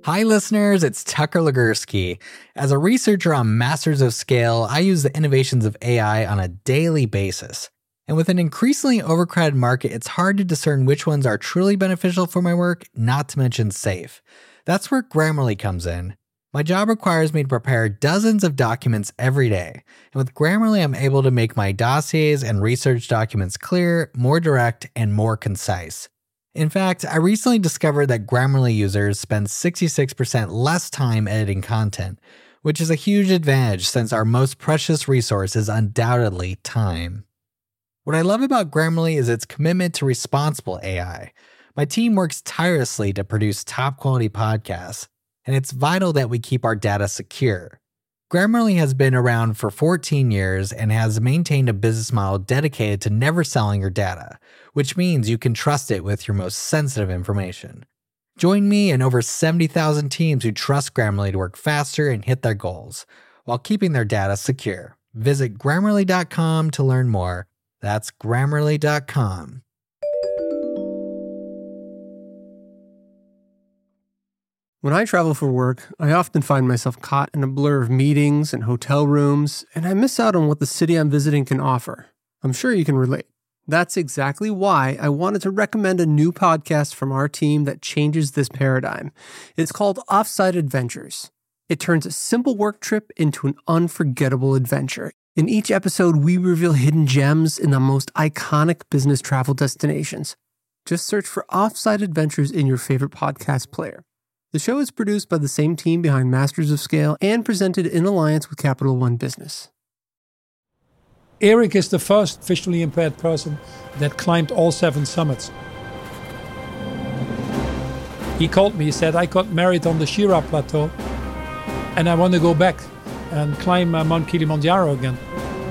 Hi listeners, it's Tucker Legursky. As a researcher on Masters of Scale, I use the innovations of AI on a daily basis. And with an increasingly overcrowded market, it's hard to discern which ones are truly beneficial for my work, not to mention safe. That's where Grammarly comes in. My job requires me to prepare dozens of documents every day. And with Grammarly, I'm able to make my dossiers and research documents clear, more direct, and more concise. In fact, I recently discovered that Grammarly users spend 66% less time editing content, which is a huge advantage since our most precious resource is undoubtedly time. What I love about Grammarly is its commitment to responsible AI. My team works tirelessly to produce top-quality podcasts, and it's vital that we keep our data secure. Grammarly has been around for 14 years and has maintained a business model dedicated to never selling your data, which means you can trust it with your most sensitive information. Join me and over 70,000 teams who trust Grammarly to work faster and hit their goals, while keeping their data secure. Visit Grammarly.com to learn more. That's Grammarly.com. When I travel for work, I often find myself caught in a blur of meetings and hotel rooms, and I miss out on what the city I'm visiting can offer. I'm sure you can relate. That's exactly why I wanted to recommend a new podcast from our team that changes this paradigm. It's called Offsite Adventures. It turns a simple work trip into an unforgettable adventure. In each episode, we reveal hidden gems in the most iconic business travel destinations. Just search for Offsite Adventures in your favorite podcast player. The show is produced by the same team behind Masters of Scale and presented in alliance with Capital One Business. Eric is the first visually impaired person that climbed all 7 summits. He called me, he said, I got married on the Shira Plateau and I want to go back and climb Mount Kilimanjaro again.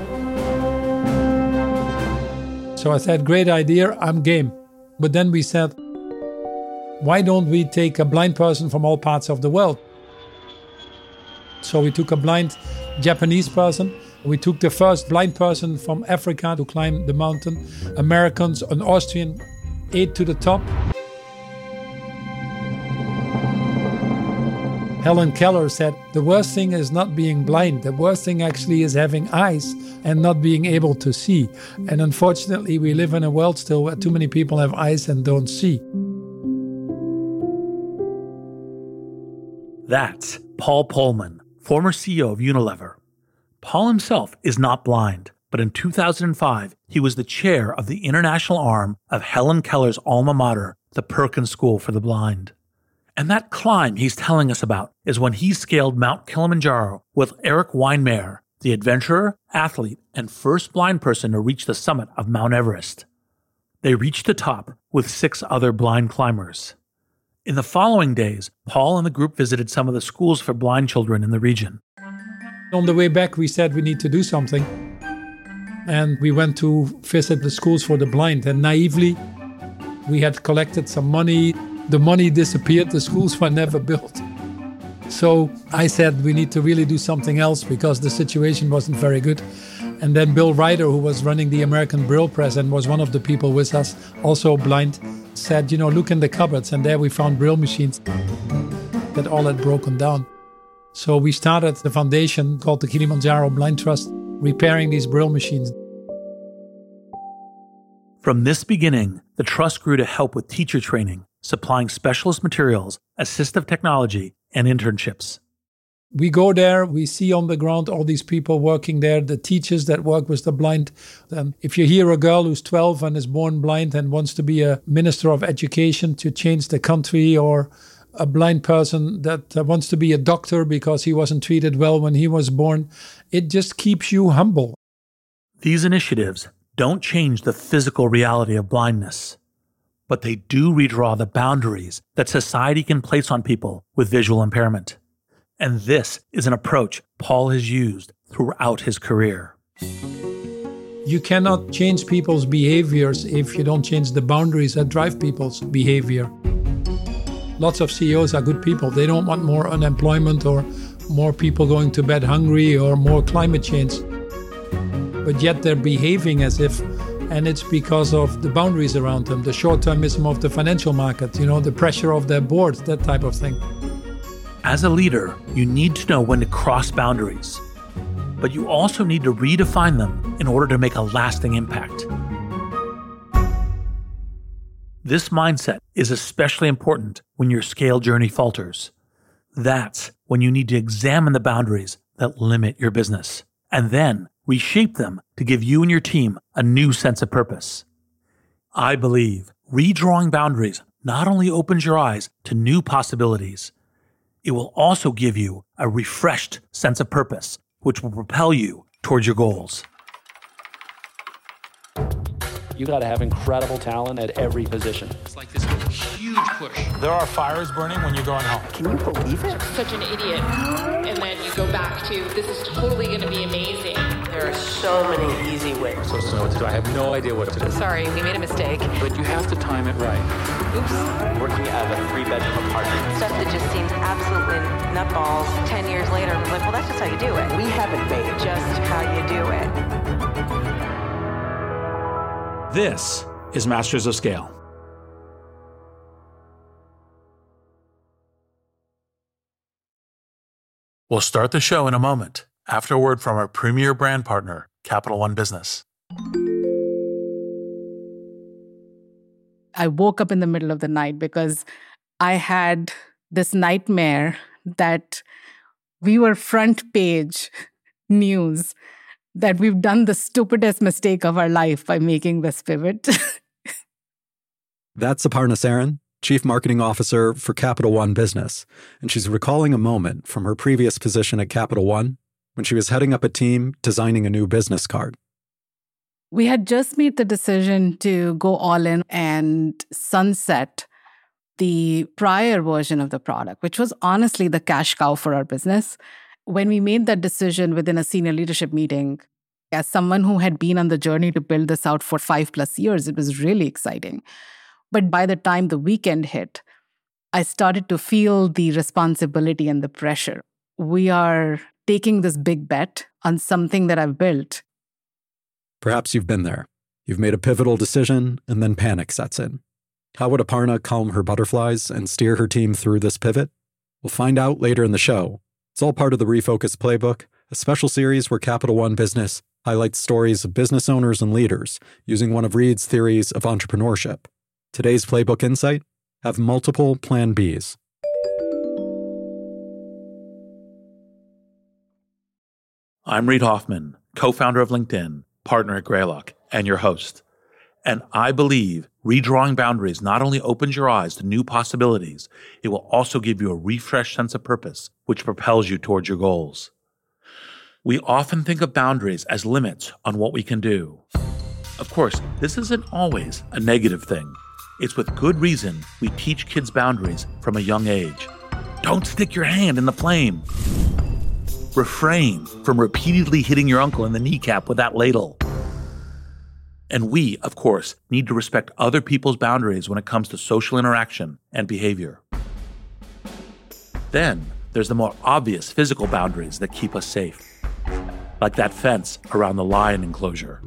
So I said, great idea, I'm game. But then we said, why don't we take a blind person from all parts of the world? So we took a blind Japanese person. We took the first blind person from Africa to climb the mountain. Americans, an Austrian, 8 to the top. Helen Keller said, the worst thing is not being blind. The worst thing actually is having eyes and not being able to see. And unfortunately, we live in a world still where too many people have eyes and don't see. That's Paul Polman, former CEO of Unilever. Paul himself is not blind, but in 2005, he was the chair of the international arm of Helen Keller's alma mater, the Perkins School for the Blind. And that climb he's telling us about is when he scaled Mount Kilimanjaro with Eric Weinmeier, the adventurer, athlete, and first blind person to reach the summit of Mount Everest. They reached the top with 6 other blind climbers. In the following days, Paul and the group visited some of the schools for blind children in the region. On the way back, we said we need to do something. And we went to visit the schools for the blind. And naively, we had collected some money. The money disappeared. The schools were never built. So I said we need to really do something else because the situation wasn't very good. And then Bill Ryder, who was running the American Braille Press and was one of the people with us, also blind, said, look in the cupboards. And there we found Braille machines that all had broken down. So we started the foundation called the Kilimanjaro Blind Trust, repairing these Braille machines. From this beginning, the trust grew to help with teacher training, supplying specialist materials, assistive technology, and internships. We go there, we see on the ground all these people working there, the teachers that work with the blind. And if you hear a girl who's 12 and is born blind and wants to be a minister of education to change the country, or a blind person that wants to be a doctor because he wasn't treated well when he was born, it just keeps you humble. These initiatives don't change the physical reality of blindness, but they do redraw the boundaries that society can place on people with visual impairment. And this is an approach Paul has used throughout his career. You cannot change people's behaviors if you don't change the boundaries that drive people's behavior. Lots of CEOs are good people. They don't want more unemployment or more people going to bed hungry or more climate change. But yet they're behaving as if, and it's because of the boundaries around them, the short-termism of the financial market, the pressure of their board, that type of thing. As a leader, you need to know when to cross boundaries, but you also need to redefine them in order to make a lasting impact. This mindset is especially important when your scale journey falters. That's when you need to examine the boundaries that limit your business, and then reshape them to give you and your team a new sense of purpose. I believe redrawing boundaries not only opens your eyes to new possibilities, it will also give you a refreshed sense of purpose, which will propel you towards your goals. You got to have incredible talent at every position. It's like this huge push. There are fires burning when you're going home. Can you believe it? Such an idiot. And then you go back to, this is totally going to be amazing. There are so many easy ways. So to know what to do. I have no idea what to do. Sorry, we made a mistake. But you have to time it right. Oops. Working out of a 3-bedroom apartment. Stuff that just seems absolutely nutballs. 10 years later, we're like, well, that's just how you do it. We haven't made Just how you do it. This is Masters of Scale. We'll start the show in a moment after a word from our premier brand partner, Capital One Business. I woke up in the middle of the night because I had this nightmare that we were front page news, that we've done the stupidest mistake of our life by making this pivot. That's Aparna Saran, Chief Marketing Officer for Capital One Business, and she's recalling a moment from her previous position at Capital One when she was heading up a team designing a new business card. We had just made the decision to go all in and sunset the prior version of the product, which was honestly the cash cow for our business. When we made that decision within a senior leadership meeting, as someone who had been on the journey to build this out for 5+ years, it was really exciting. But by the time the weekend hit, I started to feel the responsibility and the pressure. We are taking this big bet on something that I've built. Perhaps you've been there. You've made a pivotal decision, and then panic sets in. How would Aparna calm her butterflies and steer her team through this pivot? We'll find out later in the show. It's all part of the Refocus Playbook, a special series where Capital One Business highlights stories of business owners and leaders using one of Reid's theories of entrepreneurship. Today's Playbook Insight: have multiple Plan Bs. I'm Reid Hoffman, co-founder of LinkedIn, partner at Greylock, and your host. And I believe redrawing boundaries not only opens your eyes to new possibilities, it will also give you a refreshed sense of purpose, which propels you towards your goals. We often think of boundaries as limits on what we can do. Of course, this isn't always a negative thing. It's with good reason we teach kids boundaries from a young age. Don't stick your hand in the flame. Refrain from repeatedly hitting your uncle in the kneecap with that ladle. And we, of course, need to respect other people's boundaries when it comes to social interaction and behavior. Then there's the more obvious physical boundaries that keep us safe, like that fence around the lion enclosure.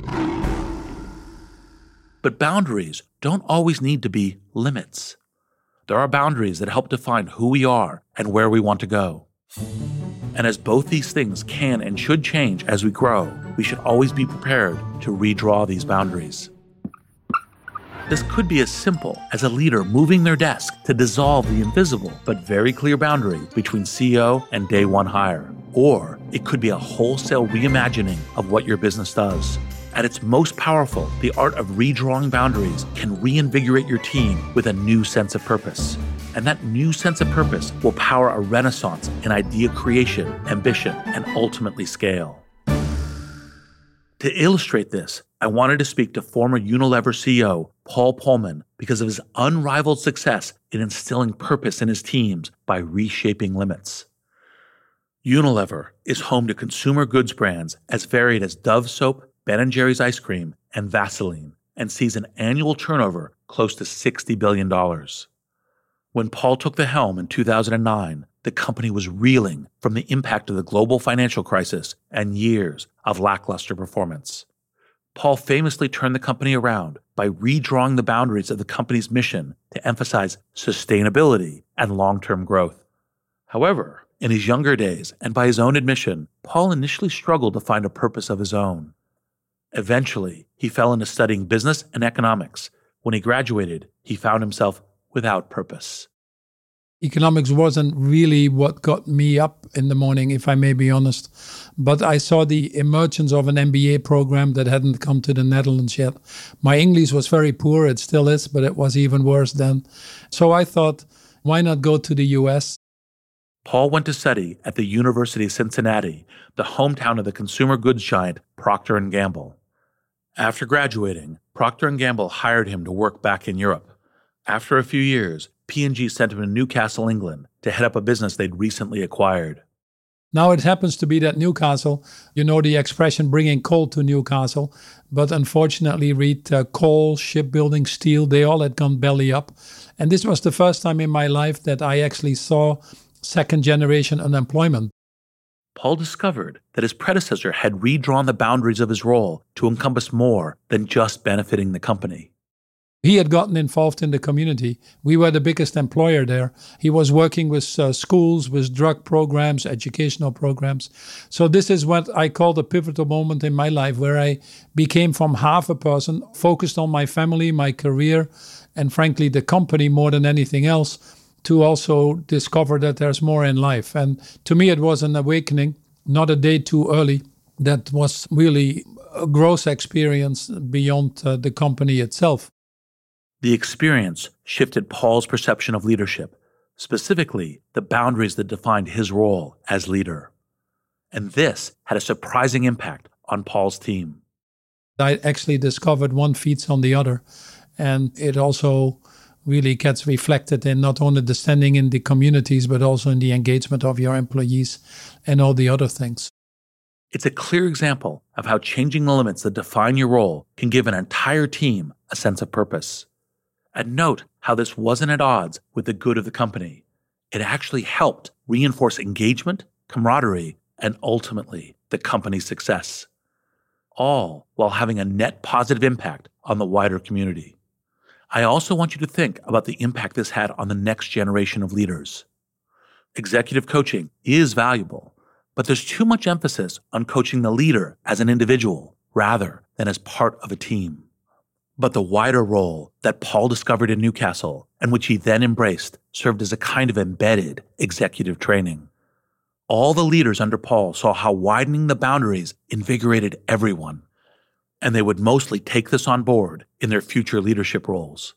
But boundaries don't always need to be limits. There are boundaries that help define who we are and where we want to go. And as both these things can and should change as we grow, we should always be prepared to redraw these boundaries. This could be as simple as a leader moving their desk to dissolve the invisible but very clear boundary between CEO and day one hire. Or it could be a wholesale reimagining of what your business does. At its most powerful, the art of redrawing boundaries can reinvigorate your team with a new sense of purpose. And that new sense of purpose will power a renaissance in idea creation, ambition, and ultimately scale. To illustrate this, I wanted to speak to former Unilever CEO Paul Polman because of his unrivaled success in instilling purpose in his teams by reshaping limits. Unilever is home to consumer goods brands as varied as Dove soap, Ben & Jerry's ice cream, and Vaseline, and sees an annual turnover close to $60 billion. When Paul took the helm in 2009, the company was reeling from the impact of the global financial crisis and years of lackluster performance. Paul famously turned the company around by redrawing the boundaries of the company's mission to emphasize sustainability and long-term growth. However, in his younger days, and by his own admission, Paul initially struggled to find a purpose of his own. Eventually, he fell into studying business and economics. When he graduated, he found himself without purpose. Economics wasn't really what got me up in the morning, if I may be honest. But I saw the emergence of an MBA program that hadn't come to the Netherlands yet. My English was very poor, it still is, but it was even worse then. So I thought, why not go to the US? Paul went to study at the University of Cincinnati, the hometown of the consumer goods giant Procter & Gamble. After graduating, Procter & Gamble hired him to work back in Europe. After a few years, P&G sent him to Newcastle, England, to head up a business they'd recently acquired. Now it happens to be that Newcastle, you know the expression bringing coal to Newcastle, but unfortunately read coal, shipbuilding, steel, they all had gone belly up. And this was the first time in my life that I actually saw second-generation unemployment. Paul discovered that his predecessor had redrawn the boundaries of his role to encompass more than just benefiting the company. He had gotten involved in the community. We were the biggest employer there. He was working with schools, with drug programs, educational programs. So this is what I call the pivotal moment in my life, where I became from half a person, focused on my family, my career, and frankly, the company more than anything else, to also discover that there's more in life. And to me, it was an awakening, not a day too early. That was really a growth experience beyond the company itself. The experience shifted Paul's perception of leadership, specifically the boundaries that defined his role as leader. And this had a surprising impact on Paul's team. I actually discovered one feeds on the other, and it also really gets reflected in not only the standing in the communities, but also in the engagement of your employees and all the other things. It's a clear example of how changing the limits that define your role can give an entire team a sense of purpose. And note how this wasn't at odds with the good of the company. It actually helped reinforce engagement, camaraderie, and ultimately the company's success. All while having a net positive impact on the wider community. I also want you to think about the impact this had on the next generation of leaders. Executive coaching is valuable, but there's too much emphasis on coaching the leader as an individual rather than as part of a team. But the wider role that Paul discovered in Newcastle, and which he then embraced, served as a kind of embedded executive training. All the leaders under Paul saw how widening the boundaries invigorated everyone, and they would mostly take this on board in their future leadership roles.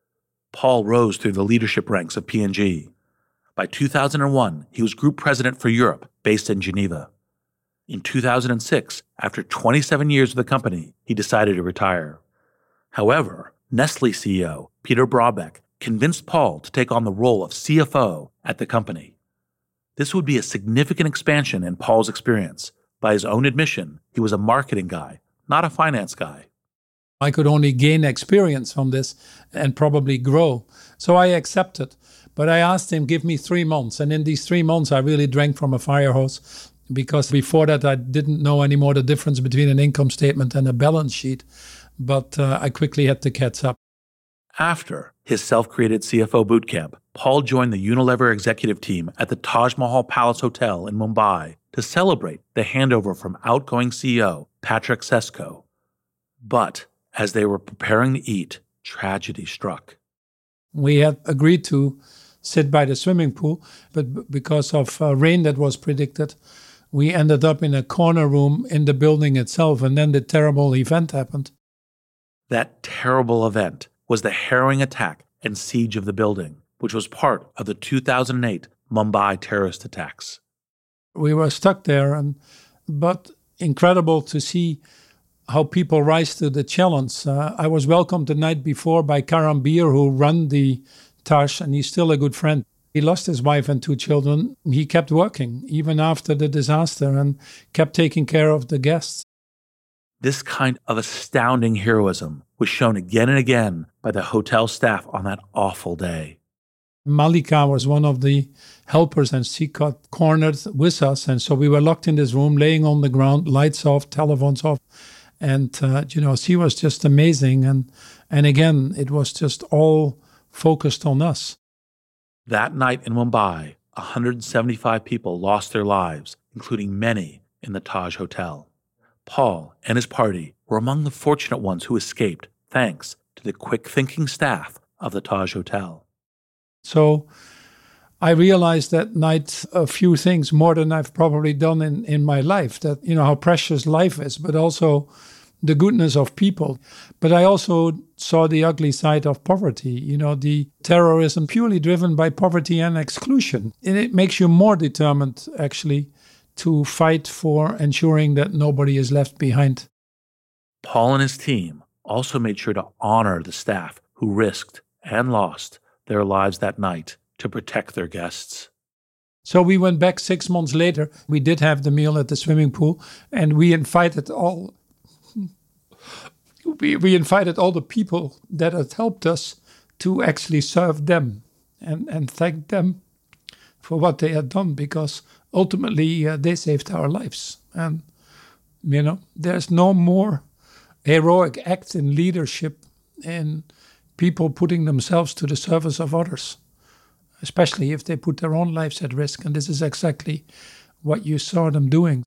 Paul rose through the leadership ranks of P&G. By 2001, he was group president for Europe, based in Geneva. In 2006, after 27 years with the company, he decided to retire. However, Nestle CEO Peter Brabeck convinced Paul to take on the role of CFO at the company. This would be a significant expansion in Paul's experience. By his own admission, he was a marketing guy, not a finance guy. I could only gain experience from this and probably grow. So I accepted. But I asked him, give me 3 months. And in these 3 months, I really drank from a fire hose, because before that, I didn't know anymore the difference between an income statement and a balance sheet. But I quickly had to catch up. After his self-created CFO bootcamp, Paul joined the Unilever executive team at the Taj Mahal Palace Hotel in Mumbai to celebrate the handover from outgoing CEO Patrick Sesko. But as they were preparing to eat, tragedy struck. We had agreed to sit by the swimming pool, but because of rain that was predicted, we ended up in a corner room in the building itself, and then the terrible event happened. That terrible event was the harrowing attack and siege of the building, which was part of the 2008 Mumbai terrorist attacks. We were stuck there, but incredible to see how people rise to the challenge. I was welcomed the night before by Karan Beer, who ran the Taj, and he's still a good friend. He lost his wife and 2 children. He kept working, even after the disaster, and kept taking care of the guests. This kind of astounding heroism was shown again and again by the hotel staff on that awful day. Malika was one of the helpers, and she got cornered with us. And so we were locked in this room, laying on the ground, lights off, telephones off. And, she was just amazing. And again, it was just all focused on us. That night in Mumbai, 175 people lost their lives, including many in the Taj Hotel. Paul and his party were among the fortunate ones who escaped, thanks to the quick-thinking staff of the Taj Hotel. So I realized that night a few things more than I've probably done in my life, that, how precious life is, but also the goodness of people. But I also saw the ugly side of poverty, the terrorism purely driven by poverty and exclusion. And it makes you more determined, actually, to fight for ensuring that nobody is left behind. Paul and his team also made sure to honor the staff who risked and lost their lives that night to protect their guests. So we went back 6 months later. We did have the meal at the swimming pool, and we invited all the people that had helped us to actually serve them and thank them for what they had done, because ultimately they saved our lives. And, there's no more heroic act in leadership in people putting themselves to the service of others, especially if they put their own lives at risk. And this is exactly what you saw them doing.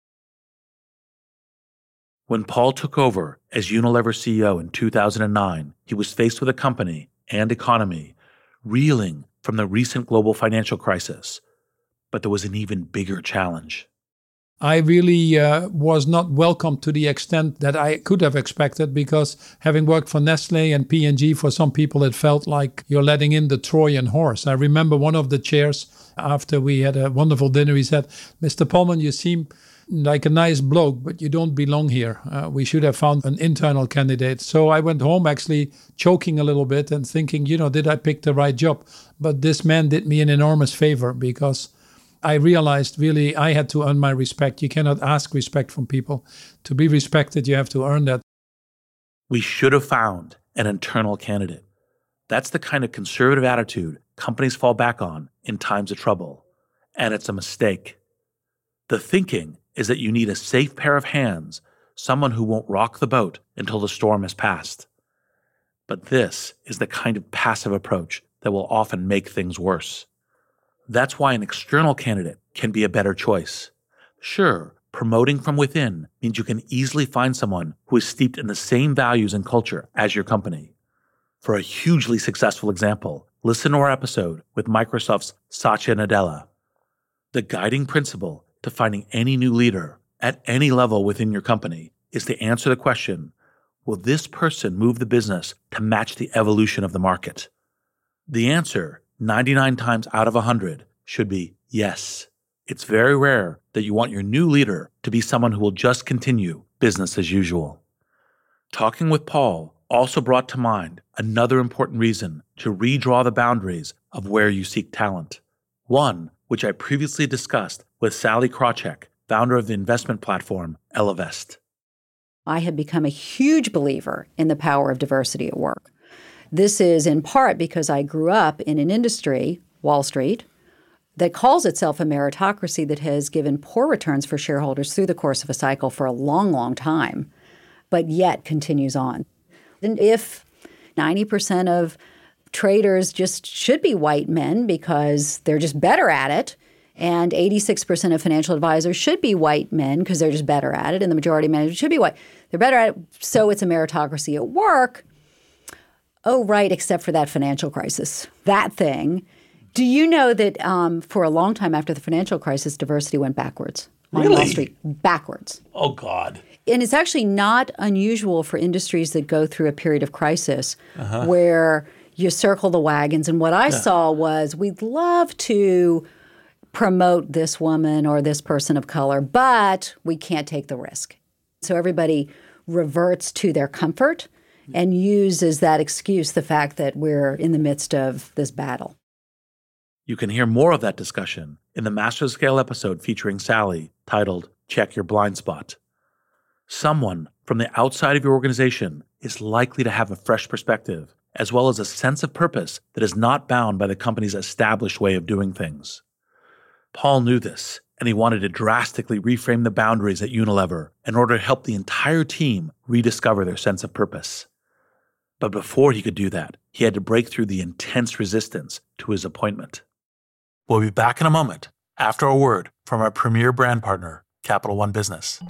When Paul took over as Unilever CEO in 2009, he was faced with a company and economy reeling from the recent global financial crisis. But there was an even bigger challenge. I really was not welcomed to the extent that I could have expected, because having worked for Nestle and P&G, for some people it felt like you're letting in the Trojan horse. I remember one of the chairs, after we had a wonderful dinner, he said, "Mr. Polman, you seem like a nice bloke, but you don't belong here. We should have found an internal candidate." So I went home actually choking a little bit and thinking, did I pick the right job? But this man did me an enormous favor, because I realized really I had to earn my respect. You cannot ask respect from people. To be respected, you have to earn that. We should have found an internal candidate. That's the kind of conservative attitude companies fall back on in times of trouble. And it's a mistake. The thinking is that you need a safe pair of hands, someone who won't rock the boat until the storm has passed. But this is the kind of passive approach that will often make things worse. That's why an external candidate can be a better choice. Sure, promoting from within means you can easily find someone who is steeped in the same values and culture as your company. For a hugely successful example, listen to our episode with Microsoft's Satya Nadella. The guiding principle to finding any new leader at any level within your company is to answer the question, will this person move the business to match the evolution of the market? The answer, 99 times out of 100, should be yes. It's very rare that you want your new leader to be someone who will just continue business as usual. Talking with Paul also brought to mind another important reason to redraw the boundaries of where you seek talent. One, which I previously discussed with Sally Krawcheck, founder of the investment platform Ellevest. I have become a huge believer in the power of diversity at work. This is in part because I grew up in an industry, Wall Street, that calls itself a meritocracy that has given poor returns for shareholders through the course of a cycle for a long, long time, but yet continues on. And if 90% of traders just should be white men because they're just better at it, and 86% of financial advisors should be white men because they're just better at it, and the majority of managers should be white, they're better at it, so it's a meritocracy at work. Oh, right, except for that financial crisis, that thing. Do you know that for a long time after the financial crisis, diversity went backwards on Wall Street? Backwards. Oh, God. And it's actually not unusual for industries that go through a period of crisis where you circle the wagons. And what I saw was we'd love to promote this woman or this person of color, but we can't take the risk. So everybody reverts to their comfort and uses that excuse, the fact that we're in the midst of this battle. You can hear more of that discussion in the Masters of Scale episode featuring Sally, titled Check Your Blind Spot. Someone from the outside of your organization is likely to have a fresh perspective, as well as a sense of purpose that is not bound by the company's established way of doing things. Paul knew this, and he wanted to drastically reframe the boundaries at Unilever in order to help the entire team rediscover their sense of purpose. But before he could do that, he had to break through the intense resistance to his appointment. We'll be back in a moment after a word from our premier brand partner, Capital One Business.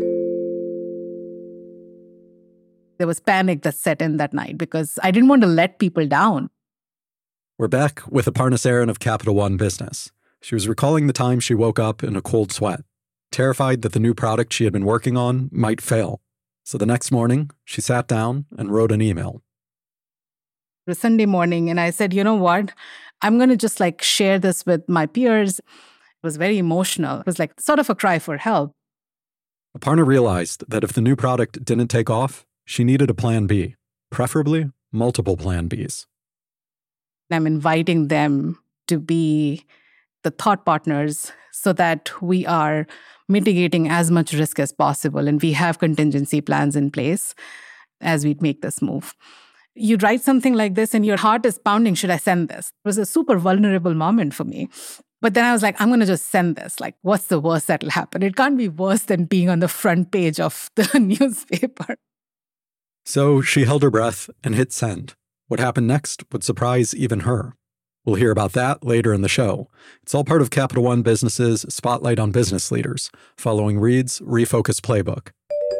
There was panic that set in that night because I didn't want to let people down. We're back with Aparna Saran of Capital One Business. She was recalling the time she woke up in a cold sweat, terrified that the new product she had been working on might fail. So the next morning, she sat down and wrote an email. It was Sunday morning, and I said, you know what? I'm going to just share this with my peers. It was very emotional. It was sort of a cry for help. Aparna realized that if the new product didn't take off, she needed a plan B, preferably multiple plan Bs. I'm inviting them to be the thought partners so that we are mitigating as much risk as possible, and we have contingency plans in place as we make this move. You write something like this and your heart is pounding, should I send this? It was a super vulnerable moment for me. But then I was I'm going to just send this. What's the worst that'll happen? It can't be worse than being on the front page of the newspaper. So she held her breath and hit send. What happened next would surprise even her. We'll hear about that later in the show. It's all part of Capital One Business's Spotlight on Business Leaders, following Reed's Refocus Playbook.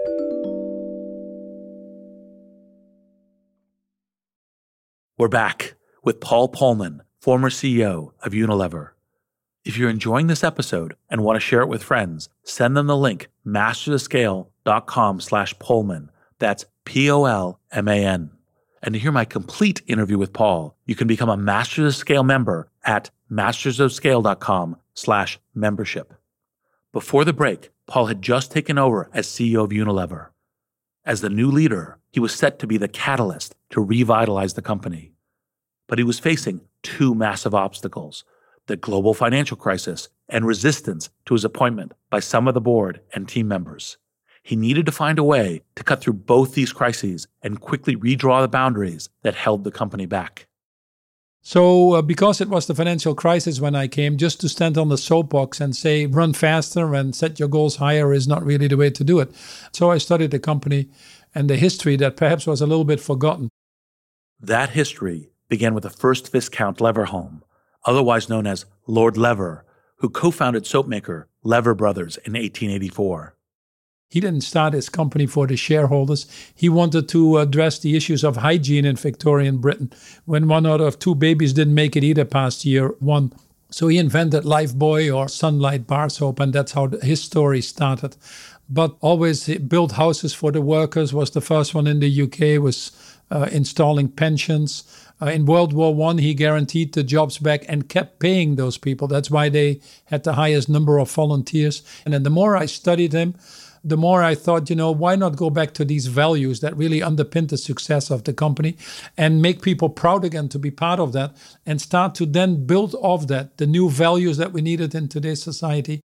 We're back with Paul Polman, former CEO of Unilever. If you're enjoying this episode and want to share it with friends, send them the link mastersofscale.com/Polman. That's Polman. And to hear my complete interview with Paul, you can become a Masters of Scale member at mastersofscale.com/membership. Before the break, Paul had just taken over as CEO of Unilever. As the new leader, he was set to be the catalyst to revitalize the company. But he was facing two massive obstacles: the global financial crisis and resistance to his appointment by some of the board and team members. He needed to find a way to cut through both these crises and quickly redraw the boundaries that held the company back. So because it was the financial crisis when I came, just to stand on the soapbox and say, run faster and set your goals higher is not really the way to do it. So I studied the company and the history that perhaps was a little bit forgotten. That history began with the first Viscount Leverhulme, otherwise known as Lord Lever, who co-founded soapmaker Lever Brothers in 1884. He didn't start his company for the shareholders. He wanted to address the issues of hygiene in Victorian Britain, when one out of two babies didn't make it either past year one. So he invented Lifebuoy or Sunlight bar soap, and that's how his story started. But always he built houses for the workers, was the first one in the UK, was installing pensions. In World War I, he guaranteed the jobs back and kept paying those people. That's why they had the highest number of volunteers. And then the more I studied him, the more I thought, why not go back to these values that really underpinned the success of the company and make people proud again to be part of that and start to then build off that, the new values that we needed in today's society.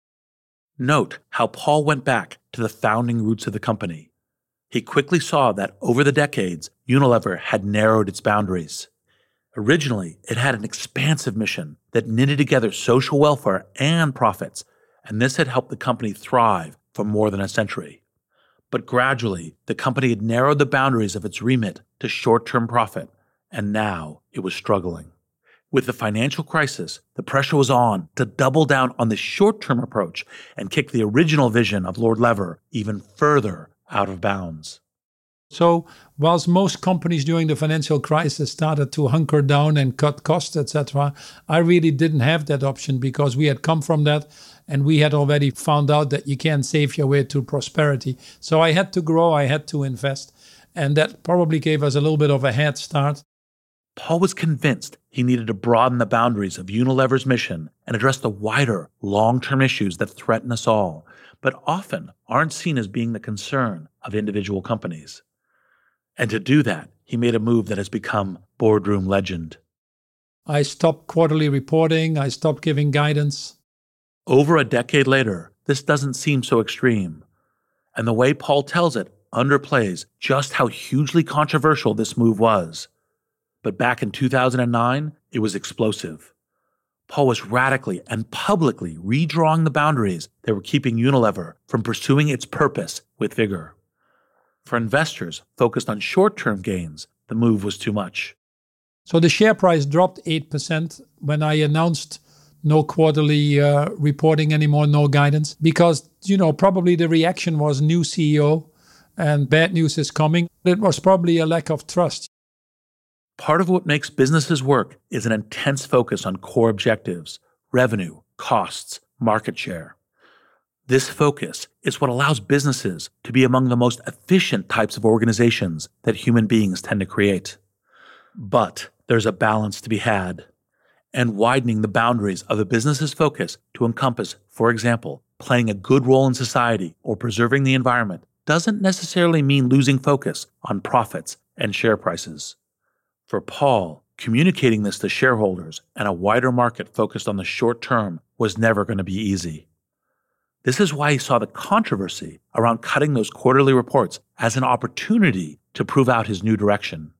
Note how Paul went back to the founding roots of the company. He quickly saw that over the decades, Unilever had narrowed its boundaries. Originally, it had an expansive mission that knitted together social welfare and profits, and this had helped the company thrive for more than a century. But gradually, the company had narrowed the boundaries of its remit to short-term profit, and now it was struggling. With the financial crisis, the pressure was on to double down on the short-term approach and kick the original vision of Lord Lever even further out of bounds. So whilst most companies during the financial crisis started to hunker down and cut costs, etc., I really didn't have that option because we had come from that and we had already found out that you can't save your way to prosperity. So I had to grow, I had to invest, and that probably gave us a little bit of a head start. Paul was convinced he needed to broaden the boundaries of Unilever's mission and address the wider, long-term issues that threaten us all, but often aren't seen as being the concern of individual companies. And to do that, he made a move that has become boardroom legend. I stopped quarterly reporting. I stopped giving guidance. Over a decade later, this doesn't seem so extreme. And the way Paul tells it underplays just how hugely controversial this move was. But back in 2009, it was explosive. Paul was radically and publicly redrawing the boundaries that were keeping Unilever from pursuing its purpose with vigor. For investors focused on short-term gains, the move was too much. So the share price dropped 8% when I announced no quarterly reporting anymore, no guidance. Because, probably the reaction was new CEO and bad news is coming. It was probably a lack of trust. Part of what makes businesses work is an intense focus on core objectives, revenue, costs, market share. This focus is what allows businesses to be among the most efficient types of organizations that human beings tend to create. But there's a balance to be had. And widening the boundaries of a business's focus to encompass, for example, playing a good role in society or preserving the environment doesn't necessarily mean losing focus on profits and share prices. For Paul, communicating this to shareholders and a wider market focused on the short term was never going to be easy. This is why he saw the controversy around cutting those quarterly reports as an opportunity to prove out his new direction.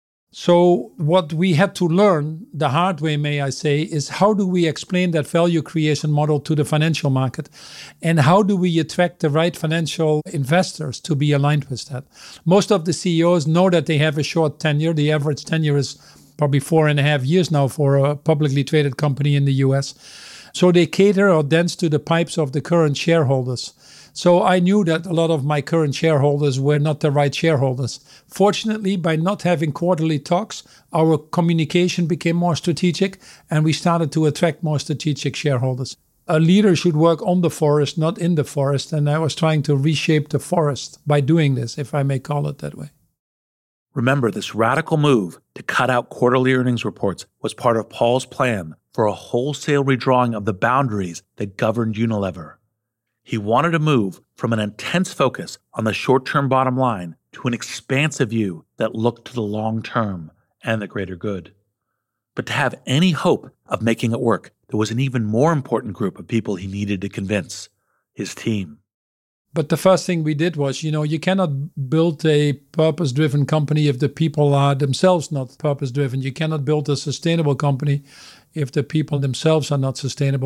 So what we had to learn the hard way, may I say, is how do we explain that value creation model to the financial market? And how do we attract the right financial investors to be aligned with that? Most of the CEOs know that they have a short tenure. The average tenure is probably 4.5 years now for a publicly traded company in the US. So they cater or dance to the pipes of the current shareholders. So I knew that a lot of my current shareholders were not the right shareholders. Fortunately, by not having quarterly talks, our communication became more strategic and we started to attract more strategic shareholders. A leader should work on the forest, not in the forest. And I was trying to reshape the forest by doing this, if I may call it that way. Remember, this radical move to cut out quarterly earnings reports was part of Paul's plan for a wholesale redrawing of the boundaries that governed Unilever. He wanted to move from an intense focus on the short-term bottom line to an expansive view that looked to the long term and the greater good. But to have any hope of making it work, there was an even more important group of people he needed to convince, his team. But the first thing we did was, you cannot build a purpose-driven company if the people are themselves not purpose-driven. You cannot build a sustainable company if the people themselves are not sustainable.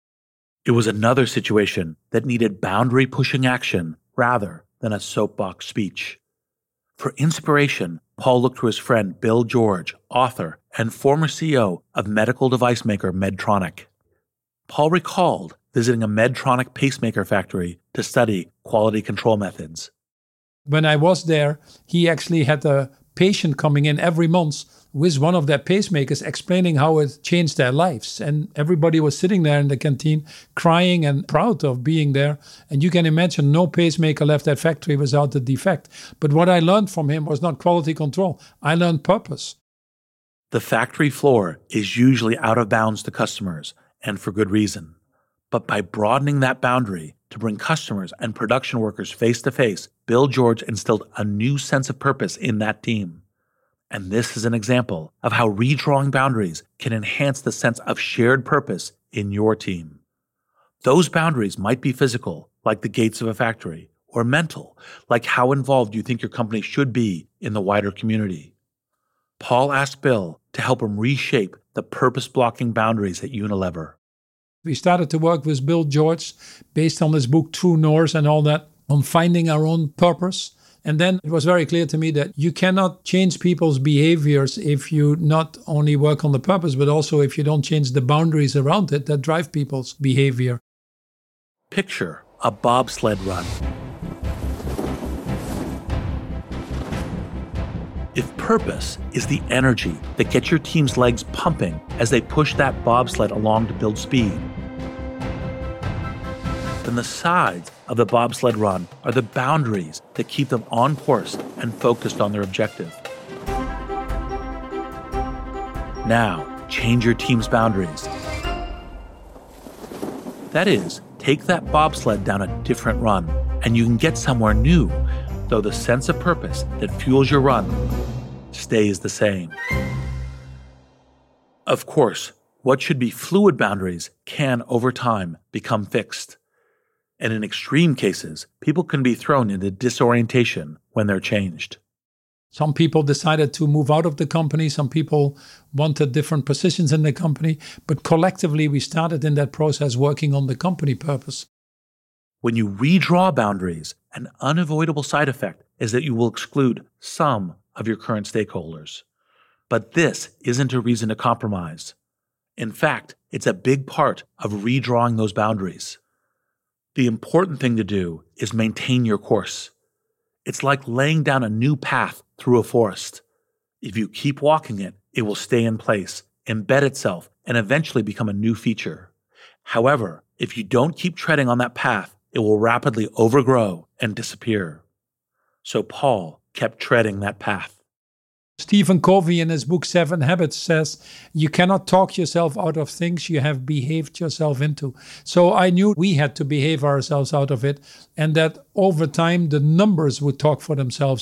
It was another situation that needed boundary-pushing action rather than a soapbox speech. For inspiration, Paul looked to his friend Bill George, author and former CEO of medical device maker Medtronic. Paul recalled visiting a Medtronic pacemaker factory to study quality control methods. When I was there, he actually had a patient coming in every month with one of their pacemakers explaining how it changed their lives. And everybody was sitting there in the canteen crying and proud of being there. And you can imagine no pacemaker left that factory without a defect. But what I learned from him was not quality control. I learned purpose. The factory floor is usually out of bounds to customers, and for good reason. But by broadening that boundary to bring customers and production workers face to face, Bill George instilled a new sense of purpose in that team. And this is an example of how redrawing boundaries can enhance the sense of shared purpose in your team. Those boundaries might be physical, like the gates of a factory, or mental, like how involved you think your company should be in the wider community. Paul asked Bill to help him reshape the purpose-blocking boundaries at Unilever. We started to work with Bill George, based on his book True North and all that, on finding our own purpose. And then it was very clear to me that you cannot change people's behaviors if you not only work on the purpose, but also if you don't change the boundaries around it that drive people's behavior. Picture a bobsled run. If purpose is the energy that gets your team's legs pumping as they push that bobsled along to build speed, then the sides of the bobsled run are the boundaries that keep them on course and focused on their objective. Now, change your team's boundaries. That is, take that bobsled down a different run, and you can get somewhere new, though the sense of purpose that fuels your run stays the same. Of course, what should be fluid boundaries can, over time, become fixed. And in extreme cases, people can be thrown into disorientation when they're changed. Some people decided to move out of the company. Some people wanted different positions in the company. But collectively, we started in that process working on the company purpose. When you redraw boundaries, an unavoidable side effect is that you will exclude some of your current stakeholders. But this isn't a reason to compromise. In fact, it's a big part of redrawing those boundaries. The important thing to do is maintain your course. It's like laying down a new path through a forest. If you keep walking it, it will stay in place, embed itself, and eventually become a new feature. However, if you don't keep treading on that path, it will rapidly overgrow and disappear. So Paul kept treading that path. Stephen Covey in his book 7 Habits says, you cannot talk yourself out of things you have behaved yourself into. So I knew we had to behave ourselves out of it, and that over time the numbers would talk for themselves.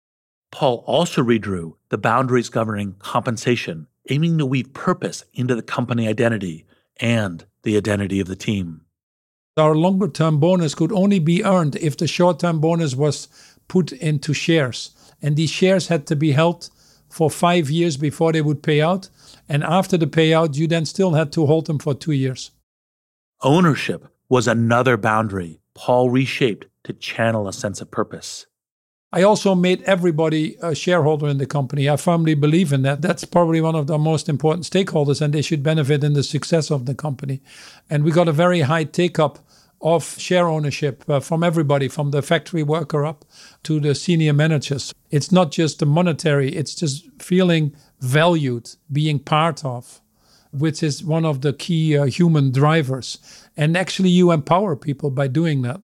Paul also redrew the boundaries governing compensation, aiming to weave purpose into the company identity and the identity of the team. Our longer-term bonus could only be earned if the short-term bonus was put into shares. And these shares had to be held for 5 years before they would pay out. And after the payout, you then still had to hold them for 2 years. Ownership was another boundary Paul reshaped to channel a sense of purpose. I also made everybody a shareholder in the company. I firmly believe in that. That's probably one of the most important stakeholders, and they should benefit in the success of the company. And we got a very high take-up of share ownership from everybody, from the factory worker up to the senior managers. It's not just the monetary, it's just feeling valued, being part of, which is one of the key human drivers. And actually you empower people by doing that.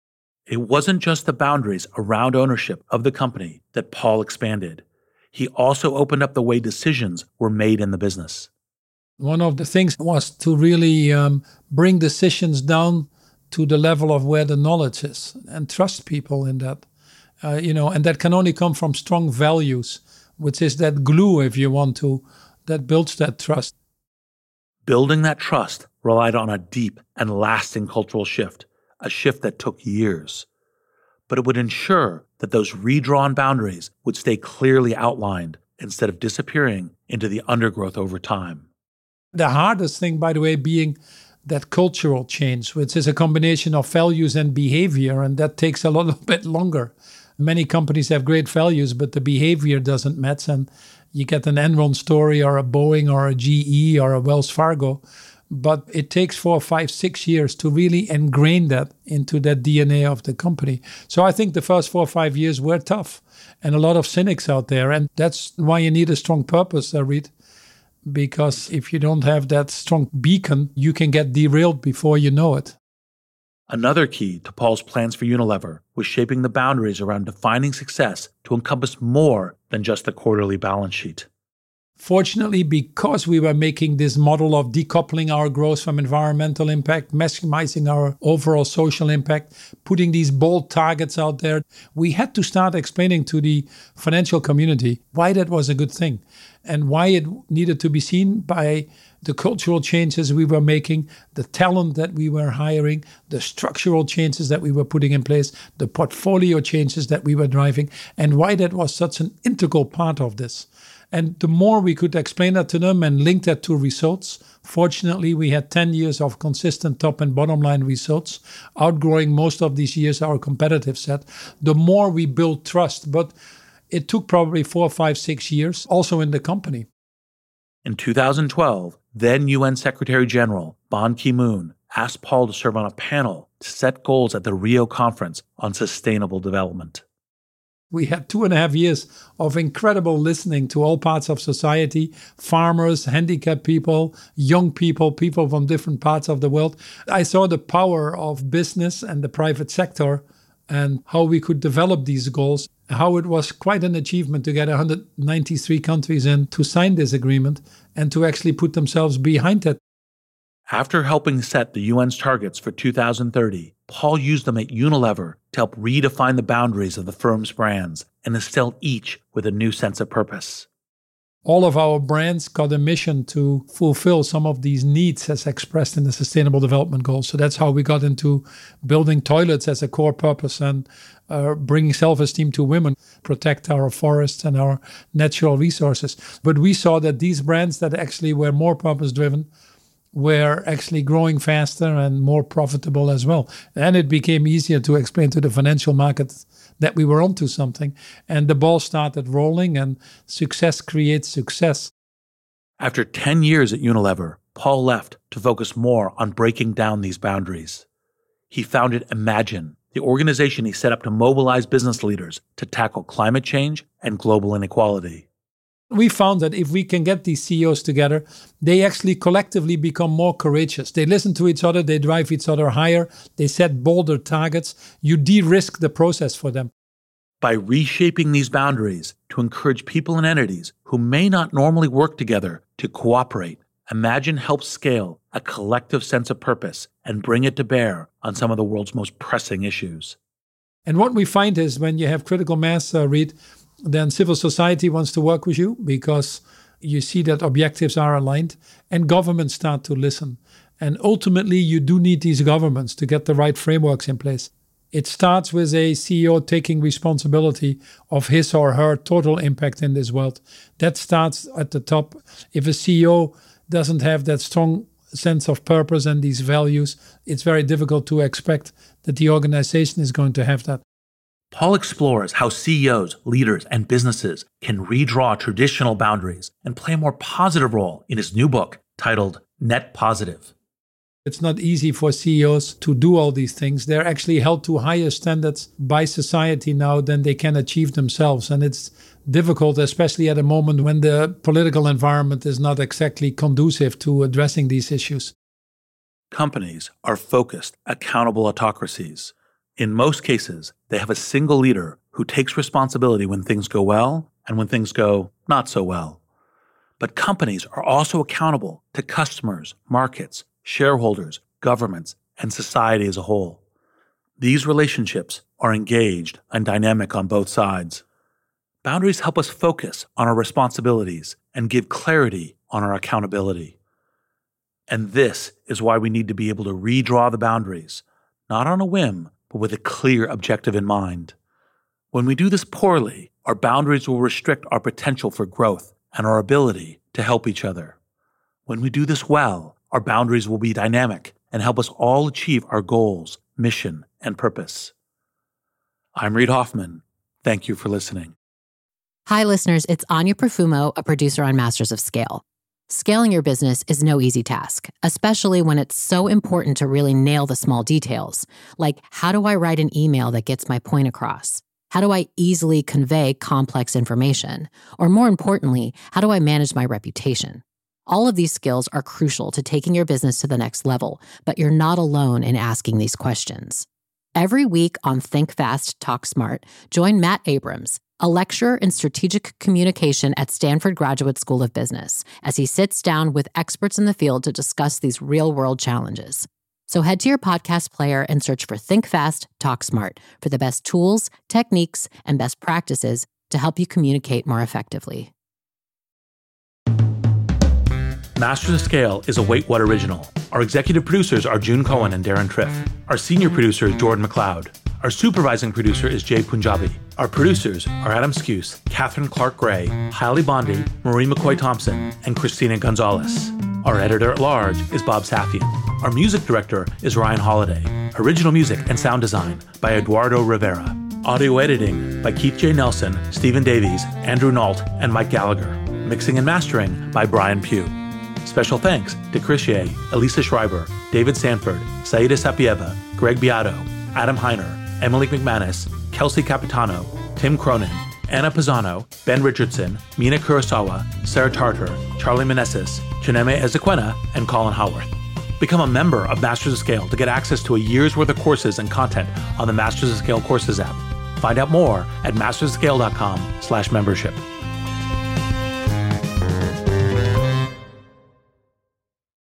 It wasn't just the boundaries around ownership of the company that Paul expanded. He also opened up the way decisions were made in the business. One of the things was to really bring decisions down to the level of where the knowledge is and trust people in that. And that can only come from strong values, which is that glue, if you want to, that builds that trust. Building that trust relied on a deep and lasting cultural shift, a shift that took years. But it would ensure that those redrawn boundaries would stay clearly outlined instead of disappearing into the undergrowth over time. The hardest thing, by the way, being that cultural change, which is a combination of values and behavior, and that takes a little bit longer. Many companies have great values, but the behavior doesn't match, and you get an Enron story or a Boeing or a GE or a Wells Fargo, but it takes 4, 5, 6 years to really ingrain that into that DNA of the company. So I think the first 4 or 5 years were tough, and a lot of cynics out there, and that's why you need a strong purpose, Reed. Because if you don't have that strong beacon, you can get derailed before you know it. Another key to Paul's plans for Unilever was shaping the boundaries around defining success to encompass more than just the quarterly balance sheet. Fortunately, because we were making this model of decoupling our growth from environmental impact, maximizing our overall social impact, putting these bold targets out there, we had to start explaining to the financial community why that was a good thing and why it needed to be seen by the cultural changes we were making, the talent that we were hiring, the structural changes that we were putting in place, the portfolio changes that we were driving, and why that was such an integral part of this. And the more we could explain that to them and link that to results, fortunately, we had 10 years of consistent top and bottom line results, outgrowing most of these years our competitive set. The more we built trust, but it took probably 4, 5, 6 years, also in the company. In 2012, then UN Secretary General Ban Ki-moon asked Paul to serve on a panel to set goals at the Rio Conference on Sustainable Development. We had 2.5 years of incredible listening to all parts of society, farmers, handicapped people, young people, people from different parts of the world. I saw the power of business and the private sector and how we could develop these goals, how it was quite an achievement to get 193 countries in to sign this agreement and to actually put themselves behind it. After helping set the UN's targets for 2030, Paul used them at Unilever to help redefine the boundaries of the firm's brands and instill each with a new sense of purpose. All of our brands got a mission to fulfill some of these needs as expressed in the Sustainable Development Goals. So that's how we got into building toilets as a core purpose and bringing self-esteem to women, protect our forests and our natural resources. But we saw that these brands that actually were more purpose-driven were actually growing faster and more profitable as well. And it became easier to explain to the financial markets that we were onto something. And the ball started rolling, and success creates success. After 10 years at Unilever, Paul left to focus more on breaking down these boundaries. He founded Imagine, the organization he set up to mobilize business leaders to tackle climate change and global inequality. We found that if we can get these CEOs together, they actually collectively become more courageous. They listen to each other, they drive each other higher, they set bolder targets. You de-risk the process for them. By reshaping these boundaries to encourage people and entities who may not normally work together to cooperate, Imagine helps scale a collective sense of purpose and bring it to bear on some of the world's most pressing issues. And what we find is when you have critical mass, Reed, then civil society wants to work with you because you see that objectives are aligned, and governments start to listen. And ultimately, you do need these governments to get the right frameworks in place. It starts with a CEO taking responsibility of his or her total impact in this world. That starts at the top. If a CEO doesn't have that strong sense of purpose and these values, it's very difficult to expect that the organization is going to have that. Paul explores how CEOs, leaders, and businesses can redraw traditional boundaries and play a more positive role in his new book titled Net Positive. It's not easy for CEOs to do all these things. They're actually held to higher standards by society now than they can achieve themselves. And it's difficult, especially at a moment when the political environment is not exactly conducive to addressing these issues. Companies are focused, accountable autocracies. In most cases, they have a single leader who takes responsibility when things go well and when things go not so well. But companies are also accountable to customers, markets, shareholders, governments, and society as a whole. These relationships are engaged and dynamic on both sides. Boundaries help us focus on our responsibilities and give clarity on our accountability. And this is why we need to be able to redraw the boundaries, not on a whim, but with a clear objective in mind. When we do this poorly, our boundaries will restrict our potential for growth and our ability to help each other. When we do this well, our boundaries will be dynamic and help us all achieve our goals, mission, and purpose. I'm Reid Hoffman. Thank you for listening. Hi, listeners. It's Anya Profumo, a producer on Masters of Scale. Scaling your business is no easy task, especially when it's so important to really nail the small details, like how do I write an email that gets my point across? How do I easily convey complex information? Or more importantly, how do I manage my reputation? All of these skills are crucial to taking your business to the next level, but you're not alone in asking these questions. Every week on Think Fast, Talk Smart, join Matt Abrams, a lecturer in strategic communication at Stanford Graduate School of Business, as he sits down with experts in the field to discuss these real-world challenges. So head to your podcast player and search for Think Fast, Talk Smart for the best tools, techniques, and best practices to help you communicate more effectively. Masters of Scale is a Wait What original. Our executive producers are June Cohen and Darren Triff. Our senior producer is Jordan McLeod. Our supervising producer is Jay Punjabi. Our producers are Adam Skuse, Catherine Clark-Gray, Hailey Bondi, Marie McCoy-Thompson, and Christina Gonzalez. Our editor-at-large is Bob Safian. Our music director is Ryan Holiday. Original music and sound design by Eduardo Rivera. Audio editing by Keith J. Nelson, Stephen Davies, Andrew Nault, and Mike Gallagher. Mixing and mastering by Brian Pugh. Special thanks to Chris Ye, Elisa Schreiber, David Sanford, Saida Sapieva, Greg Beato, Adam Heiner, Emily McManus, Kelsey Capitano, Tim Cronin, Anna Pisano, Ben Richardson, Mina Kurosawa, Sarah Tartar, Charlie Meneses, Chineme Ezequena, and Colin Howarth. Become a member of Masters of Scale to get access to a year's worth of courses and content on the Masters of Scale Courses app. Find out more at mastersofscale.com/membership.